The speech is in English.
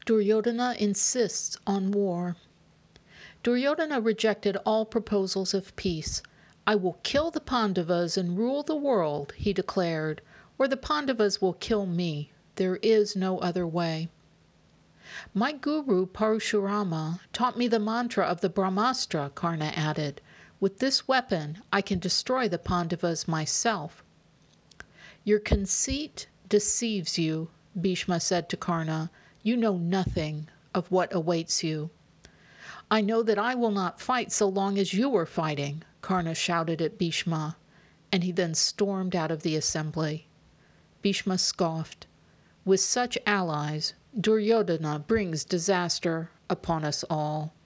Duryodhana insists on war. Duryodhana rejected all proposals of peace. "I will kill the Pandavas and rule the world," he declared, "or the Pandavas will kill me. There is no other way." "My guru Parashurama taught me the mantra of the Brahmastra," Karna added. "With this weapon, I can destroy the Pandavas myself." "Your conceit deceives you," Bhishma said to Karna. "You know nothing of what awaits you." "I know that I will not fight so long as you are fighting," Karna shouted at Bhishma, and he then stormed out of the assembly. Bhishma scoffed. "With such allies, Duryodhana brings disaster upon us all."